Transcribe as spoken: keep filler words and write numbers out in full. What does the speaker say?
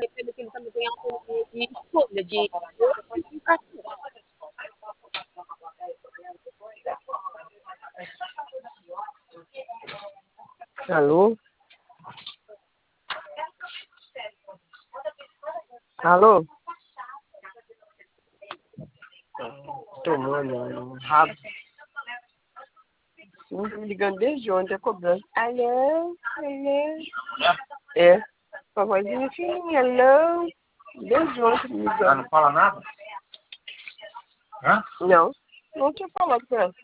Pelo que ele também tem autonomia de escolha, de educação. Alô? Alô? Tomando um rabo. Não tô me ligando desde ontem, a cobrança. Alô? Alô? É. Com a vozinha fininha, alô? Desde ontem me ligando. Ah, não fala nada? Hã? Não. Não tinha falado com ela.